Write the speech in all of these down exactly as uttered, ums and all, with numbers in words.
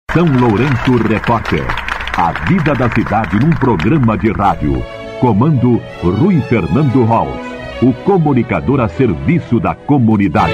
São Lourenço Repórter. A vida da cidade num programa de rádio. Comando Rui Fernando Holz, o comunicador a serviço da comunidade.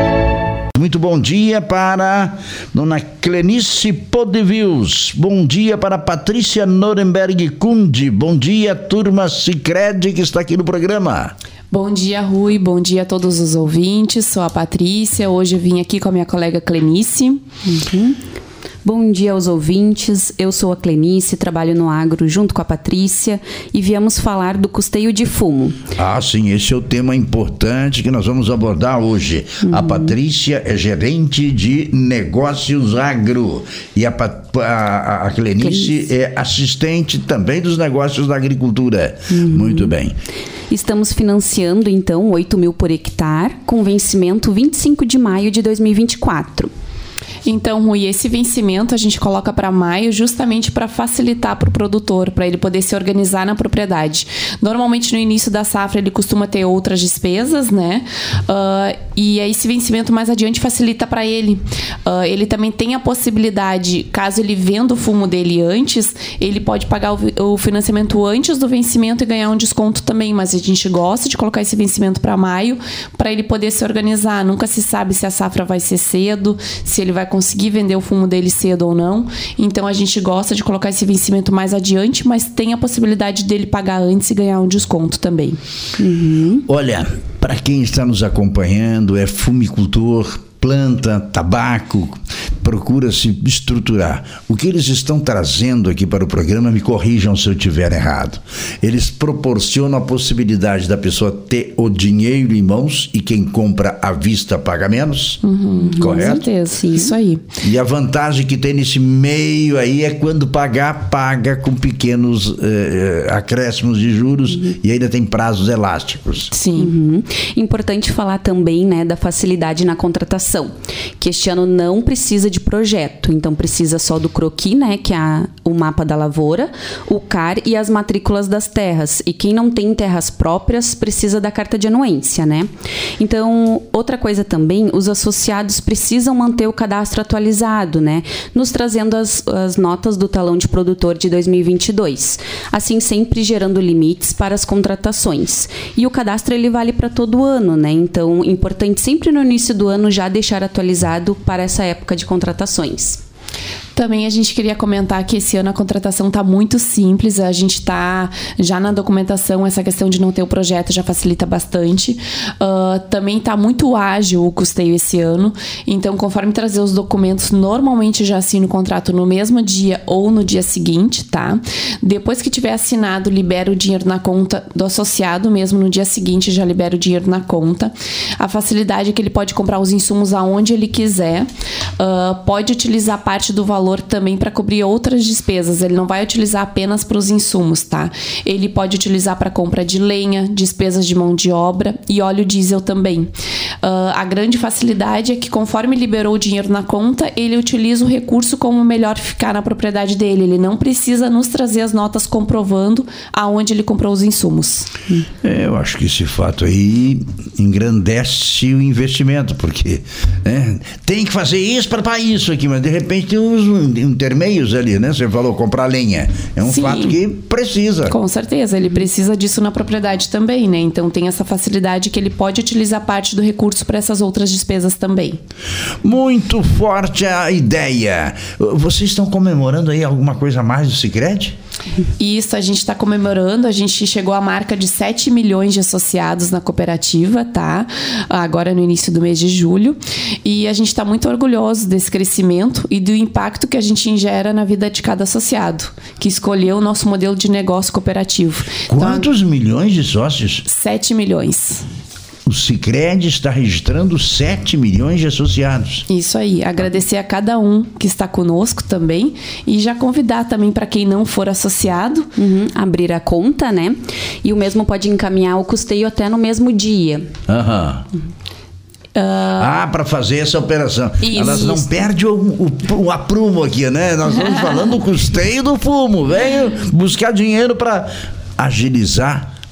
Muito bom dia para dona Clenice Podevius. Bom dia para Patrícia Nuremberg Kundi. Bom dia, turma Sicredi que está aqui no programa. Bom dia, Rui. Bom dia a todos os ouvintes. Sou a Patrícia. Hoje eu vim aqui com a minha colega Clenice. Uhum. Bom dia aos ouvintes, eu sou a Clenice, trabalho no agro junto com a Patrícia e viemos falar do custeio de fumo. Ah, sim, esse é o tema importante que nós vamos abordar hoje. Uhum. A Patrícia é gerente de negócios agro e a, a, a Clenice, Clenice é assistente também dos negócios da agricultura. Uhum. Muito bem. Estamos financiando, então, oito mil por hectare, com vencimento vinte e cinco de maio de dois mil e vinte e quatro. Então, Rui, esse vencimento a gente coloca para maio justamente para facilitar para o produtor, para ele poder se organizar na propriedade. Normalmente, no início da safra, ele costuma ter outras despesas, né? Uh, e esse vencimento mais adiante facilita para ele. Uh, ele também tem a possibilidade, caso ele venda o fumo dele antes, ele pode pagar o, o financiamento antes do vencimento e ganhar um desconto também. Mas a gente gosta de colocar esse vencimento para maio, para ele poder se organizar. Nunca se sabe se a safra vai ser cedo, se ele vai conseguir vender o fumo dele cedo ou não. Então a gente gosta de colocar esse vencimento mais adiante, mas tem a possibilidade dele pagar antes e ganhar um desconto também. Uhum. Olha, para quem está nos acompanhando, é fumicultor, planta, tabaco, procura se estruturar. O que eles estão trazendo aqui para o programa, me corrijam se eu estiver errado. Eles proporcionam a possibilidade da pessoa ter o dinheiro em mãos e quem compra à vista paga menos. Uhum, correto? Com certeza, sim. Isso aí. E a vantagem que tem nesse meio aí é quando pagar, paga com pequenos eh, acréscimos de juros uhum. e ainda tem prazos elásticos. Sim. Uhum. Importante falar também, né, da facilidade na contratação. Que este ano não precisa de projeto, então precisa só do croquis, né, que é a, o mapa da lavoura, o C A R e as matrículas das terras. E quem não tem terras próprias precisa da carta de anuência, né? Então, outra coisa também, os associados precisam manter o cadastro atualizado, né, nos trazendo as, as notas do talão de produtor de dois mil e vinte e dois, assim sempre gerando limites para as contratações. E o cadastro ele vale para todo ano, né? Então, importante sempre no início do ano já deixar atualizado para essa época de contratações. Também a gente queria comentar que esse ano a contratação está muito simples, a gente está já na documentação, essa questão de não ter o projeto já facilita bastante. Uh, também está muito ágil o custeio esse ano, então conforme trazer os documentos, normalmente já assino o contrato no mesmo dia ou no dia seguinte, tá? Depois que tiver assinado, libera o dinheiro na conta do associado, mesmo no dia seguinte já libera o dinheiro na conta. A facilidade é que ele pode comprar os insumos aonde ele quiser, uh, pode utilizar parte do valor também para cobrir outras despesas. Ele não vai utilizar apenas para os insumos, tá? Ele pode utilizar para compra de lenha, despesas de mão de obra e óleo diesel também. Uh, a grande facilidade é que conforme liberou o dinheiro na conta, ele utiliza o recurso como melhor ficar na propriedade dele. Ele não precisa nos trazer as notas comprovando aonde ele comprou os insumos. É, eu acho que esse fato aí engrandece o investimento, porque né, tem que fazer isso para isso aqui, mas de repente tem uns intermeios ali, né? Você falou comprar lenha. É um Sim, fato que precisa. Com certeza, ele precisa disso na propriedade também, né? Então tem essa facilidade que ele pode utilizar parte do recurso para essas outras despesas também. Muito forte a ideia. Vocês estão comemorando aí alguma coisa a mais do Sicredi? Isso, a gente está comemorando, a gente chegou à marca de sete milhões de associados na cooperativa, tá? Agora no início do mês de julho. E a gente está muito orgulhoso desse crescimento e do impacto que a gente gera na vida de cada associado, que escolheu o nosso modelo de negócio cooperativo. Quantos então, milhões de sócios? sete milhões. O Sicredi está registrando sete milhões de associados. Isso aí. Agradecer a cada um que está conosco também e já convidar também para quem não for associado. Uhum, abrir a conta, né? E o mesmo pode encaminhar o custeio até no mesmo dia. Aham. Uhum. Uh... Ah, para fazer essa operação. Isso, Elas não isso. perdem o, o, o aprumo aqui, né? Nós estamos falando do custeio do fumo. Venho buscar dinheiro para agilizar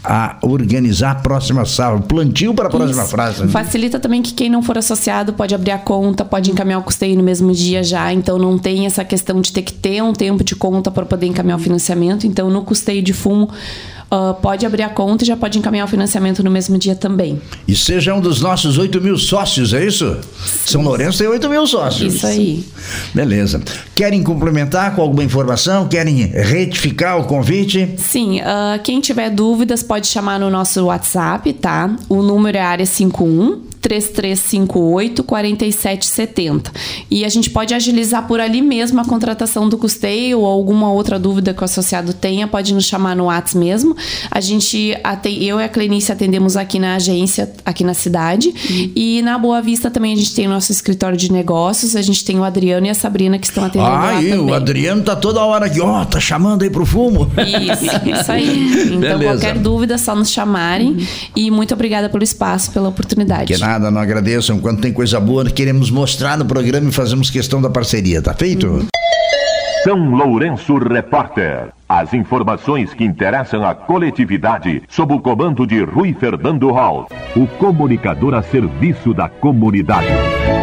a organizar a próxima safra, plantio para a próxima safra. Facilita também que quem não for associado pode abrir a conta, pode encaminhar o custeio no mesmo dia já, então não tem essa questão de ter que ter um tempo de conta para poder encaminhar o financiamento. Então no custeio de fumo Uh, pode abrir a conta e já pode encaminhar o financiamento no mesmo dia também. E seja um dos nossos oito mil sócios, é isso? São Lourenço tem oito mil sócios. Isso aí. Beleza. Querem complementar com alguma informação? Querem retificar o convite? Sim, uh, quem tiver dúvidas pode chamar no nosso WhatsApp, tá? O número é área cinquenta e um, três três cinco oito, quatro sete sete zero. E a gente pode agilizar por ali mesmo a contratação do custeio ou alguma outra dúvida que o associado tenha, pode nos chamar no WhatsApp mesmo. A gente, eu e a Clenice atendemos aqui na agência, aqui na cidade. Uhum. E na Boa Vista também a gente tem o nosso escritório de negócios, a gente tem o Adriano e a Sabrina que estão atendendo ah, lá aí, também. O Adriano tá toda hora aqui, ó, tá chamando aí pro fumo. Isso, isso aí. Então beleza. Qualquer dúvida é só nos chamarem. Uhum. E muito obrigada pelo espaço, pela oportunidade. Que nada, não agradeçam. Quando tem coisa boa, queremos mostrar no programa e fazemos questão da parceria, tá feito? Uhum. São Lourenço Repórter. As informações que interessam a coletividade sob o comando de Rui Fernando Hall, o comunicador a serviço da comunidade.